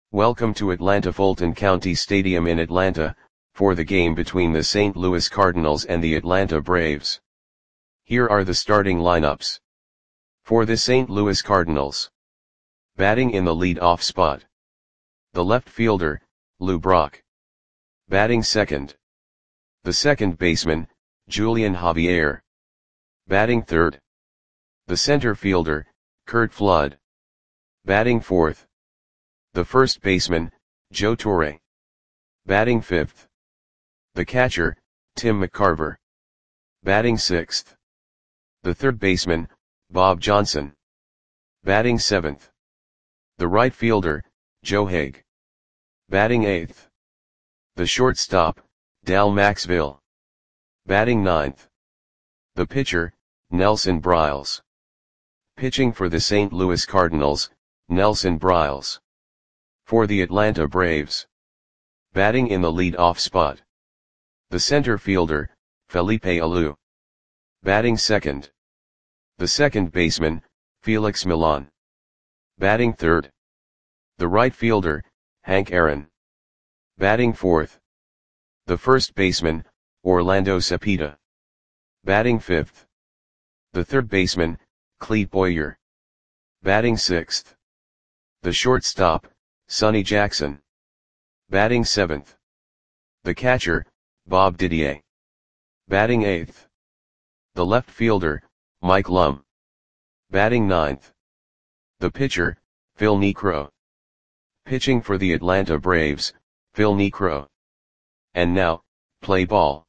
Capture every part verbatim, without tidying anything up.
Welcome to Atlanta Fulton County Stadium in Atlanta, for the game between the Saint Louis Cardinals and the Atlanta Braves. Here are the starting lineups. For the Saint Louis Cardinals. Batting in the lead-off spot. The left fielder, Lou Brock. Batting second. The second baseman, Julian Javier. Batting third. The center fielder, Curt Flood. Batting fourth. The first baseman, Joe Torre. Batting fifth. The catcher, Tim McCarver. Batting sixth. The third baseman, Bob Johnson. Batting seventh. The right fielder, Joe Haig. Batting eighth. The shortstop, Dal Maxville. Batting ninth. The pitcher, Nelson Briles. Pitching for the Saint Louis Cardinals, Nelson Briles. For the Atlanta Braves. Batting in the lead-off spot. The center fielder, Felipe Alou. Batting second. The second baseman, Felix Millan. Batting third. The right fielder, Hank Aaron. Batting fourth. The first baseman, Orlando Cepeda. Batting fifth. The third baseman, Clete Boyer. Batting sixth. The shortstop, Sonny Jackson. Batting seventh. The catcher, Bob Didier. Batting eighth. The left fielder, Mike Lum. Batting ninth. The pitcher, Phil Niekro. Pitching for the Atlanta Braves, Phil Niekro. And now, play ball.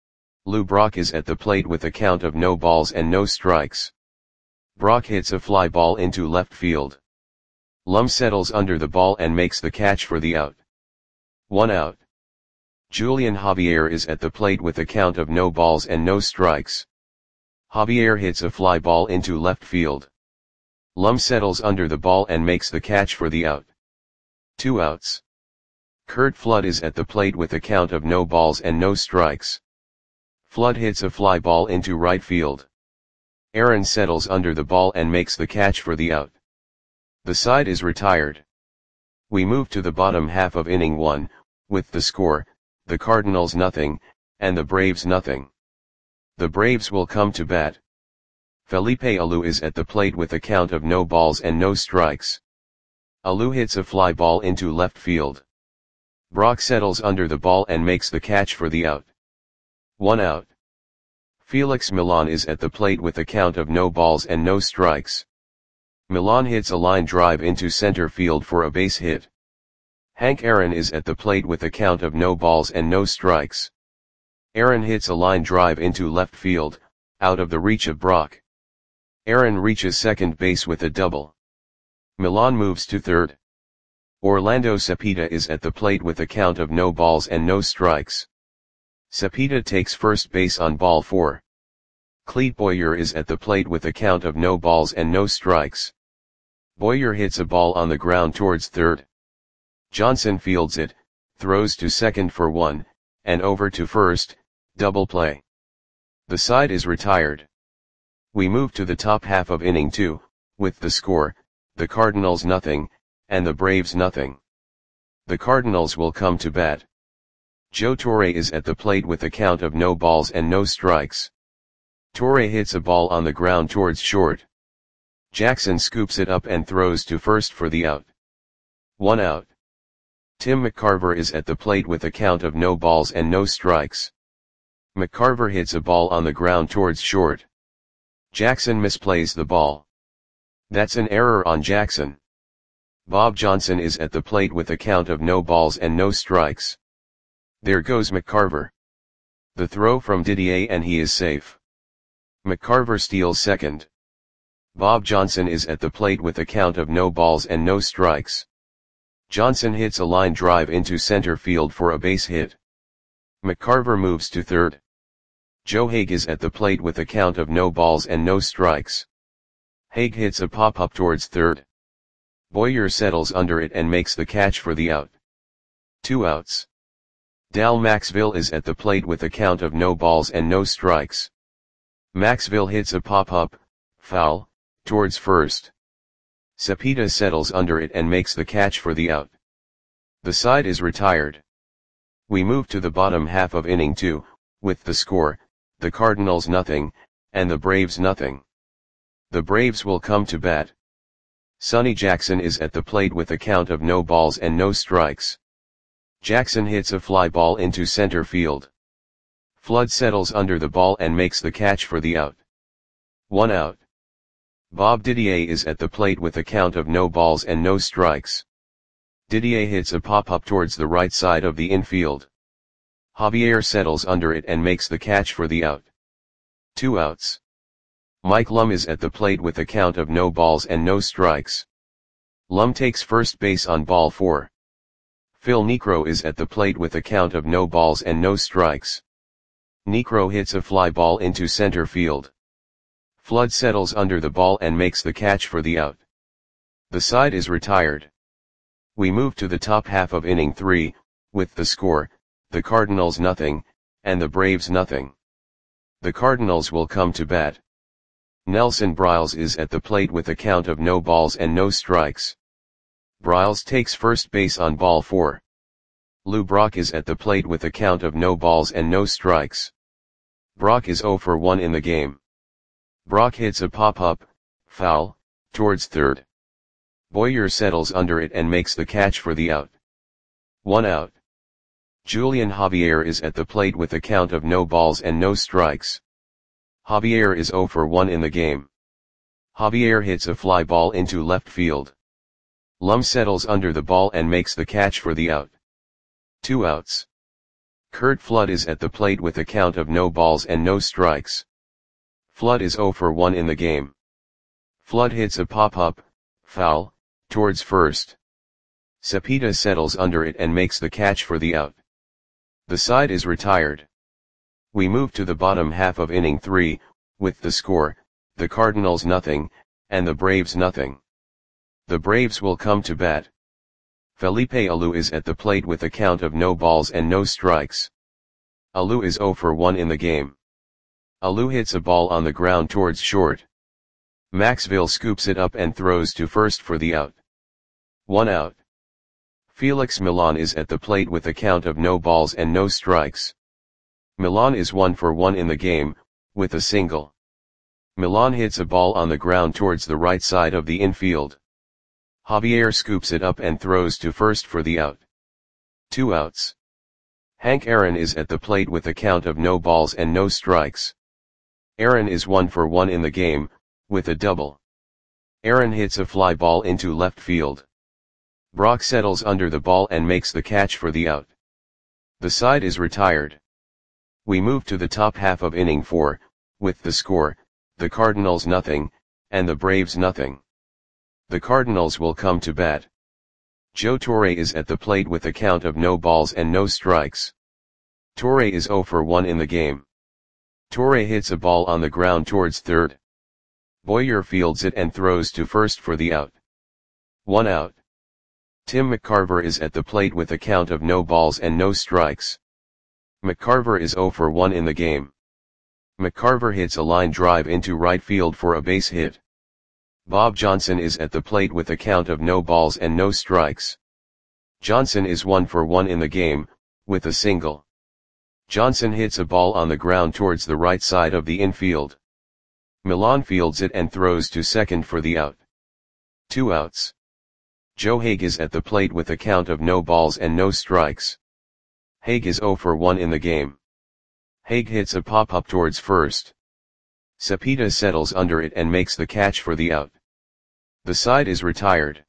Lou Brock is at the plate with a count of no balls and no strikes. Brock hits a fly ball into left field. Lum settles under the ball and makes the catch for the out. One out. Julian Javier is at the plate with a count of no balls and no strikes. Javier hits a fly ball into left field. Lum settles under the ball and makes the catch for the out. Two outs. Curt Flood is at the plate with a count of no balls and no strikes. Flood hits a fly ball into right field. Aaron settles under the ball and makes the catch for the out. The side is retired. We move to the bottom half of inning one, with the score, the Cardinals nothing, and the Braves nothing. The Braves will come to bat. Felipe Alou is at the plate with a count of no balls and no strikes. Alou hits a fly ball into left field. Brock settles under the ball and makes the catch for the out. One out. Felix Millan is at the plate with a count of no balls and no strikes. Millan hits a line drive into center field for a base hit. Hank Aaron is at the plate with a count of no balls and no strikes. Aaron hits a line drive into left field, out of the reach of Brock. Aaron reaches second base with a double. Millan moves to third. Orlando Cepeda is at the plate with a count of no balls and no strikes. Cepeda takes first base on ball four. Clete Boyer is at the plate with a count of no balls and no strikes. Boyer hits a ball on the ground towards third. Johnson fields it, throws to second for one, and over to first, double play. The side is retired. We move to the top half of inning two, with the score, the Cardinals nothing, and the Braves nothing. The Cardinals will come to bat. Joe Torre is at the plate with a count of no balls and no strikes. Torre hits a ball on the ground towards short. Jackson scoops it up and throws to first for the out. One out. Tim McCarver is at the plate with a count of no balls and no strikes. McCarver hits a ball on the ground towards short. Jackson misplays the ball. That's an error on Jackson. Bob Johnson is at the plate with a count of no balls and no strikes. There goes McCarver. The throw from Didier and he is safe. McCarver steals second. Bob Johnson is at the plate with a count of no balls and no strikes. Johnson hits a line drive into center field for a base hit. McCarver moves to third. Joe Haig is at the plate with a count of no balls and no strikes. Haig hits a pop-up towards third. Boyer settles under it and makes the catch for the out. Two outs. Dal Maxville is at the plate with a count of no balls and no strikes. Maxville hits a pop-up, foul, towards first. Cepeda settles under it and makes the catch for the out. The side is retired. We move to the bottom half of inning two, with the score, the Cardinals nothing, and the Braves nothing. The Braves will come to bat. Sonny Jackson is at the plate with a count of no balls and no strikes. Jackson hits a fly ball into center field. Flood settles under the ball and makes the catch for the out. One out. Bob Didier is at the plate with a count of no balls and no strikes. Didier hits a pop-up towards the right side of the infield. Javier settles under it and makes the catch for the out. Two outs. Mike Lum is at the plate with a count of no balls and no strikes. Lum takes first base on ball four. Phil Niekro is at the plate with a count of no balls and no strikes. Niekro hits a fly ball into center field. Flood settles under the ball and makes the catch for the out. The side is retired. We move to the top half of inning three, with the score, the Cardinals nothing, and the Braves nothing. The Cardinals will come to bat. Nelson Briles is at the plate with a count of no balls and no strikes. Briles takes first base on ball four. Lou Brock is at the plate with a count of no balls and no strikes. Brock is oh for one in the game. Brock hits a pop-up, foul, towards third. Boyer settles under it and makes the catch for the out. One out. Julian Javier is at the plate with a count of no balls and no strikes. Javier is oh for one in the game. Javier hits a fly ball into left field. Lum settles under the ball and makes the catch for the out. Two outs. Curt Flood is at the plate with a count of no balls and no strikes. Flood is oh for one in the game. Flood hits a pop-up, foul, towards first. Cepeda settles under it and makes the catch for the out. The side is retired. We move to the bottom half of inning three, with the score, the Cardinals nothing, and the Braves nothing. The Braves will come to bat. Felipe Alou is at the plate with a count of no balls and no strikes. Alou is oh for one in the game. Alou hits a ball on the ground towards short. Maxville scoops it up and throws to first for the out. One out. Felix Millan is at the plate with a count of no balls and no strikes. Millan is one for one in the game, with a single. Millan hits a ball on the ground towards the right side of the infield. Javier scoops it up and throws to first for the out. Two outs. Hank Aaron is at the plate with a count of no balls and no strikes. Aaron is one for one in the game, with a double. Aaron hits a fly ball into left field. Brock settles under the ball and makes the catch for the out. The side is retired. We move to the top half of inning four, with the score, the Cardinals nothing, and the Braves nothing. The Cardinals will come to bat. Joe Torre is at the plate with a count of no balls and no strikes. Torre is oh for one in the game. Torre hits a ball on the ground towards third. Boyer fields it and throws to first for the out. One out. Tim McCarver is at the plate with a count of no balls and no strikes. McCarver is oh for one in the game. McCarver hits a line drive into right field for a base hit. Bob Johnson is at the plate with a count of no balls and no strikes. Johnson is one for one in the game, with a single. Johnson hits a ball on the ground towards the right side of the infield. Millan fields it and throws to second for the out. Two outs. Joe Hague is at the plate with a count of no balls and no strikes. Hague is oh for one in the game. Hague hits a pop-up towards first. Cepeda settles under it and makes the catch for the out. The side is retired.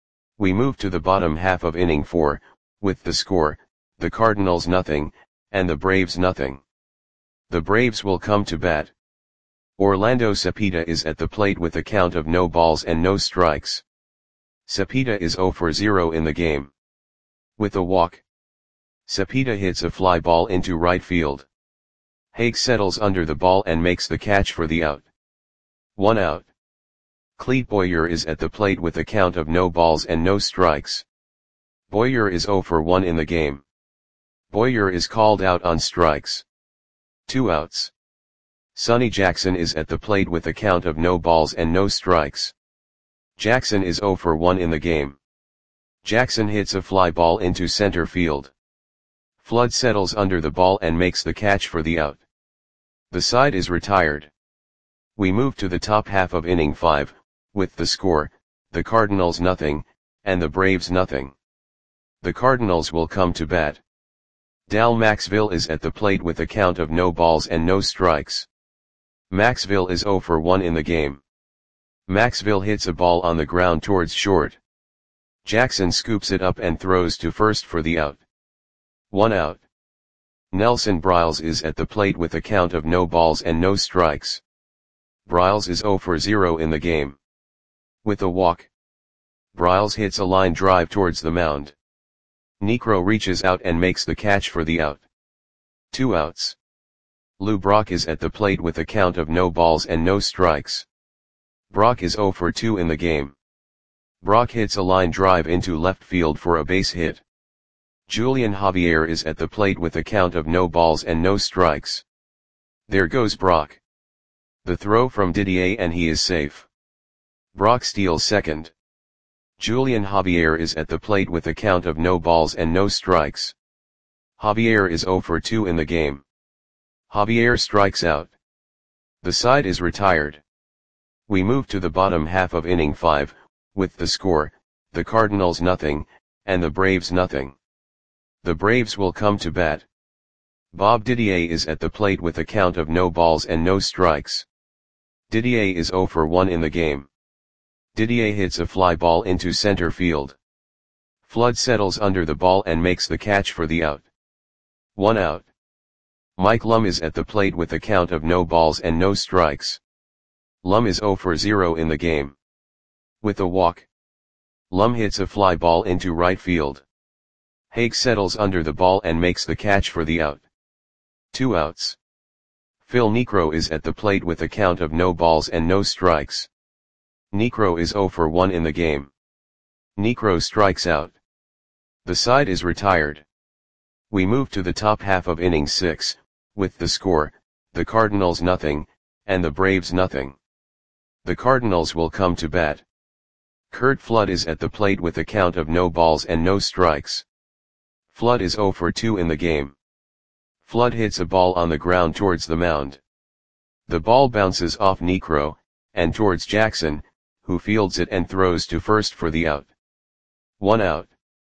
We move to the bottom half of inning four, with the score, the Cardinals nothing, and the Braves nothing. The Braves will come to bat. Orlando Cepeda is at the plate with a count of no balls and no strikes. Cepeda is oh for zero in the game. With a walk. Cepeda hits a fly ball into right field. Hague settles under the ball and makes the catch for the out. One out. Clete Boyer is at the plate with a count of no balls and no strikes. Boyer is oh for one in the game. Boyer is called out on strikes. Two outs. Sonny Jackson is at the plate with a count of no balls and no strikes. Jackson is oh for one in the game. Jackson hits a fly ball into center field. Flood settles under the ball and makes the catch for the out. The side is retired. We move to the top half of inning five, with the score, the Cardinals nothing, and the Braves nothing. The Cardinals will come to bat. Dal Maxville is at the plate with a count of no balls and no strikes. Maxville is oh for one in the game. Maxville hits a ball on the ground towards short. Jackson scoops it up and throws to first for the out. One out. Nelson Briles is at the plate with a count of no balls and no strikes. Briles is oh for zero in the game. With a walk. Briles hits a line drive towards the mound. Niekro reaches out and makes the catch for the out. Two outs. Lou Brock is at the plate with a count of no balls and no strikes. Brock is oh for two in the game. Brock hits a line drive into left field for a base hit. Julian Javier is at the plate with a count of no balls and no strikes. There goes Brock. The throw from Didier and he is safe. Brock steals second. Julian Javier is at the plate with a count of no balls and no strikes. Javier is oh for two in the game. Javier strikes out. The side is retired. We move to the bottom half of inning five, with the score, the Cardinals nothing, and the Braves nothing. The Braves will come to bat. Bob Didier is at the plate with a count of no balls and no strikes. Didier is oh for one in the game. Didier hits a fly ball into center field. Flood settles under the ball and makes the catch for the out. One out. Mike Lum is at the plate with a count of no balls and no strikes. Lum is oh for zero in the game. With a walk. Lum hits a fly ball into right field. Haig settles under the ball and makes the catch for the out. Two outs. Phil Niekro is at the plate with a count of no balls and no strikes. Niekro is oh for one in the game. Niekro strikes out. The side is retired. We move to the top half of inning six, with the score, the Cardinals nothing, and the Braves nothing. The Cardinals will come to bat. Curt Flood is at the plate with a count of no balls and no strikes. Flood is oh for two in the game. Flood hits a ball on the ground towards the mound. The ball bounces off Niekro, and towards Jackson, who fields it and throws to first for the out. One out.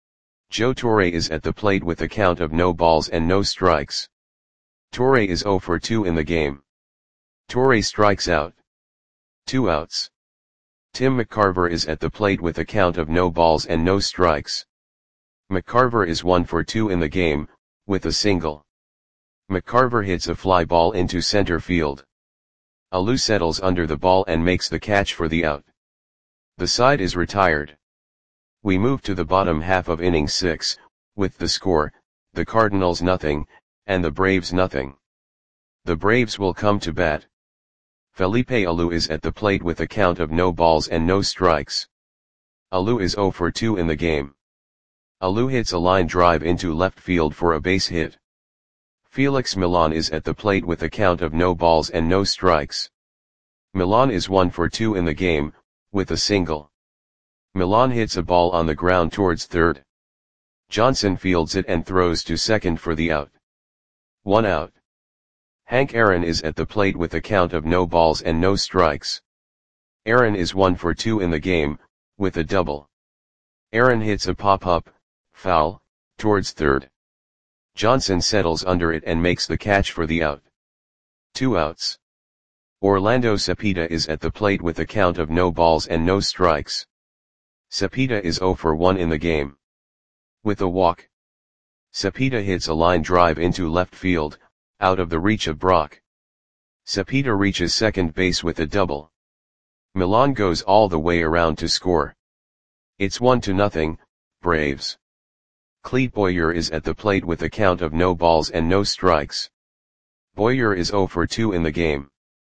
Joe Torre is at the plate with a count of no balls and no strikes. Torre is oh for two in the game. Torre strikes out. Two outs. Tim McCarver is at the plate with a count of no balls and no strikes. McCarver is one for two in the game, with a single. McCarver hits a fly ball into center field. Alou settles under the ball and makes the catch for the out. The side is retired. We move to the bottom half of inning six, with the score, the Cardinals nothing, and the Braves nothing. The Braves will come to bat. Felipe Alou is at the plate with a count of no balls and no strikes. Alou is oh for two in the game. Alou hits a line drive into left field for a base hit. Felix Millan is at the plate with a count of no balls and no strikes. Millan is one for two in the game, with a single. Millan hits a ball on the ground towards third. Johnson fields it and throws to second for the out. One out. Hank Aaron is at the plate with a count of no balls and no strikes. Aaron is one for two in the game, with a double. Aaron hits a pop-up, foul, towards third. Johnson settles under it and makes the catch for the out. Two outs. Orlando Cepeda is at the plate with a count of no balls and no strikes. Cepeda is oh for one in the game. With a walk. Cepeda hits a line drive into left field, out of the reach of Brock. Cepeda reaches second base with a double. Millan goes all the way around to score. It's one to nothing, Braves. Clete Boyer is at the plate with a count of no balls and no strikes. Boyer is oh for two in the game.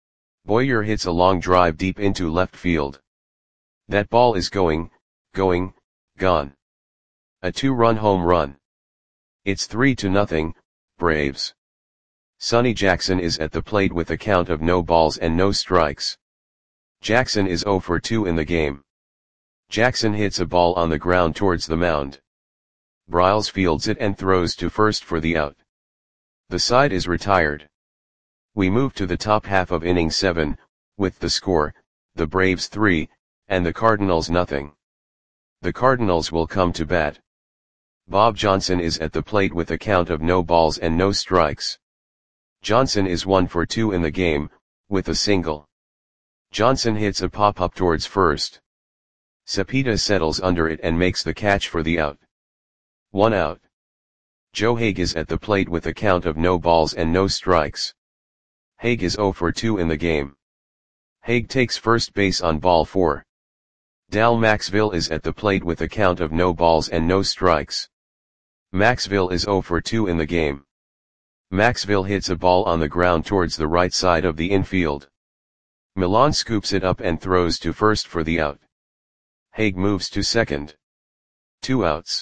Boyer hits a long drive deep into left field. That ball is going, going, gone. A two-run home run. It's three to nothing, Braves. Sonny Jackson is at the plate with a count of no balls and no strikes. Jackson is oh for two in the game. Jackson hits a ball on the ground towards the mound. Briles fields it and throws to first for the out. The side is retired. We move to the top half of inning seven, with the score, the Braves three, and the Cardinals nothing. The Cardinals will come to bat. Bob Johnson is at the plate with a count of no balls and no strikes. Johnson is one for two in the game, with a single. Johnson hits a pop-up towards first. Cepeda settles under it and makes the catch for the out. One out. Joe Hague is at the plate with a count of no balls and no strikes. Hague is oh for two in the game. Hague takes first base on ball four. Dal Maxville is at the plate with a count of no balls and no strikes. Maxville is oh for two in the game. Maxville hits a ball on the ground towards the right side of the infield. Milan scoops it up and throws to first for the out. Hague moves to second. Two outs.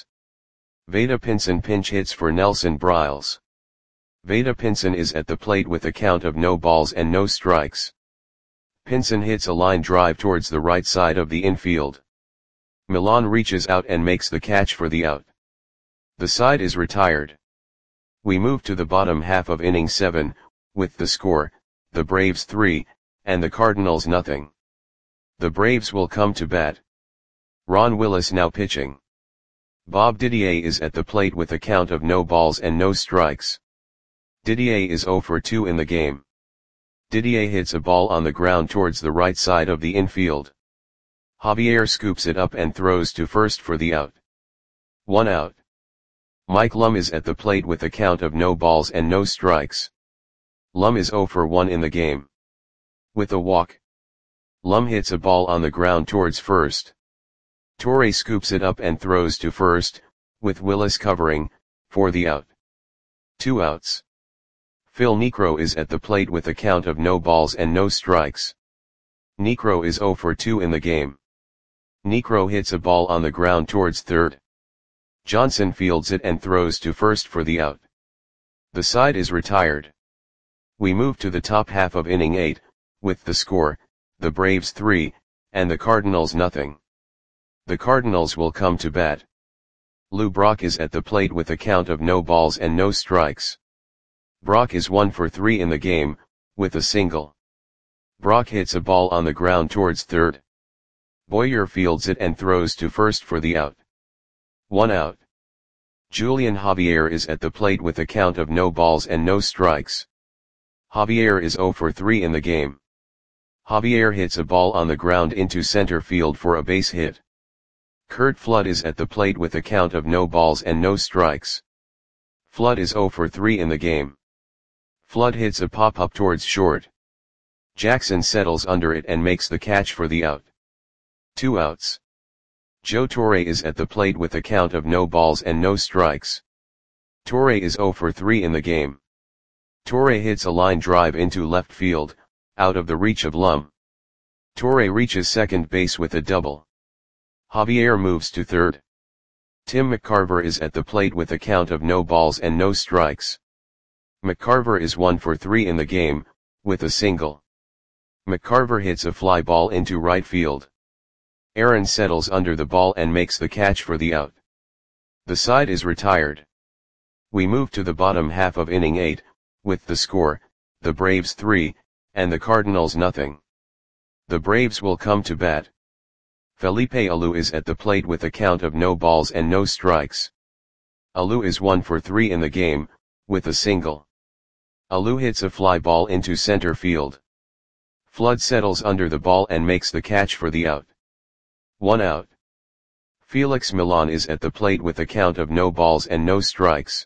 Vada Pinson pinch hits for Nelson Briles. Vada Pinson is at the plate with a count of no balls and no strikes. Pinson hits a line drive towards the right side of the infield. Milan reaches out and makes the catch for the out. The side is retired. We move to the bottom half of inning seven, with the score, the Braves three, and the Cardinals nothing. The Braves will come to bat. Ron Willis now pitching. Bob Didier is at the plate with a count of no balls and no strikes. Didier is oh for two in the game. Didier hits a ball on the ground towards the right side of the infield. Javier scoops it up and throws to first for the out. One out. Mike Lum is at the plate with a count of no balls and no strikes. Lum is oh for one in the game. With a walk. Lum hits a ball on the ground towards first. Torre scoops it up and throws to first, with Willis covering, for the out. Two outs. Phil Niekro is at the plate with a count of no balls and no strikes. Niekro is oh for two in the game. Niekro hits a ball on the ground towards third. Johnson fields it and throws to first for the out. The side is retired. We move to the top half of inning eight, with the score, the Braves three, and the Cardinals nothing. The Cardinals will come to bat. Lou Brock is at the plate with a count of no balls and no strikes. Brock is one for three in the game, with a single. Brock hits a ball on the ground towards third. Boyer fields it and throws to first for the out. One out. Julian Javier is at the plate with a count of no balls and no strikes. Javier is oh for three in the game. Javier hits a ball on the ground into center field for a base hit. Curt Flood is at the plate with a count of no balls and no strikes. Flood is oh for three in the game. Flood hits a pop-up towards short. Jackson settles under it and makes the catch for the out. Two outs. Joe Torre is at the plate with a count of no balls and no strikes. Torre is oh for three in the game. Torre hits a line drive into left field, out of the reach of Lum. Torre reaches second base with a double. Javier moves to third. Tim McCarver is at the plate with a count of no balls and no strikes. McCarver is one for three in the game, with a single. McCarver hits a fly ball into right field. Aaron settles under the ball and makes the catch for the out. The side is retired. We move to the bottom half of inning eight, with the score, the Braves three, and the Cardinals nothing. The Braves will come to bat. Felipe Alou is at the plate with a count of no balls and no strikes. Alou is one for three in the game, with a single. Alou hits a fly ball into center field. Flood settles under the ball and makes the catch for the out. One out. Felix Milan is at the plate with a count of no balls and no strikes.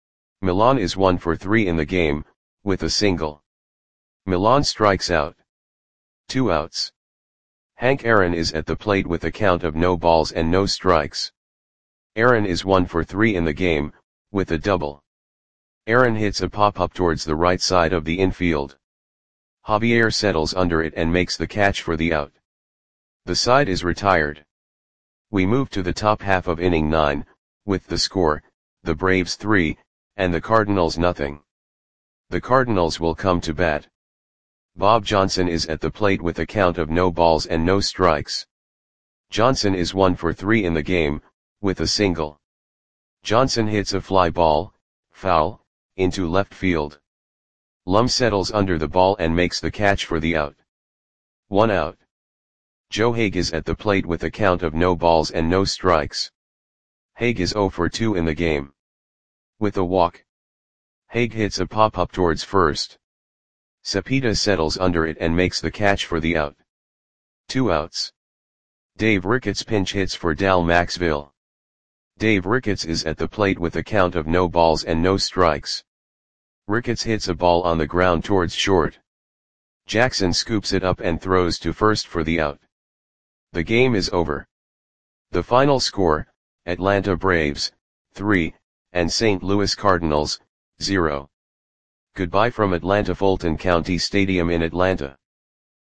Milan is one for three in the game, with a single. Milan strikes out. Two outs. Hank Aaron is at the plate with a count of no balls and no strikes. Aaron is one for three in the game, with a double. Aaron hits a pop-up towards the right side of the infield. Javier settles under it and makes the catch for the out. The side is retired. We move to the top half of inning nine, with the score, the Braves three, and the Cardinals nothing. The Cardinals will come to bat. Bob Johnson is at the plate with a count of no balls and no strikes. Johnson is one for three in the game, with a single. Johnson hits a fly ball, foul, into left field. Lum settles under the ball and makes the catch for the out. One out. Joe Hague is at the plate with a count of no balls and no strikes. Hague is zero for two in the game. With a walk. Hague hits a pop-up towards first. Cepeda settles under it and makes the catch for the out. Two outs. Dave Ricketts pinch hits for Dal Maxville. Dave Ricketts is at the plate with a count of no balls and no strikes. Ricketts hits a ball on the ground towards short. Jackson scoops it up and throws to first for the out. The game is over. The final score, Atlanta Braves, three, and Saint Louis Cardinals, zero. Goodbye from Atlanta Fulton County Stadium in Atlanta.